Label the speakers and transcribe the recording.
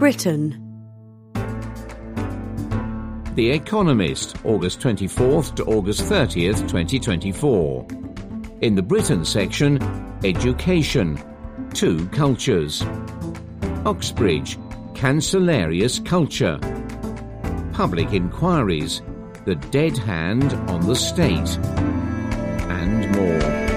Speaker 1: Britain.
Speaker 2: The Economist, August 24th to August 30th, 2024. In the Britain section, Education, Two Cultures. Oxbridge, Cancellarius Culture. Public Inquiries, The Dead Hand on the State. And more.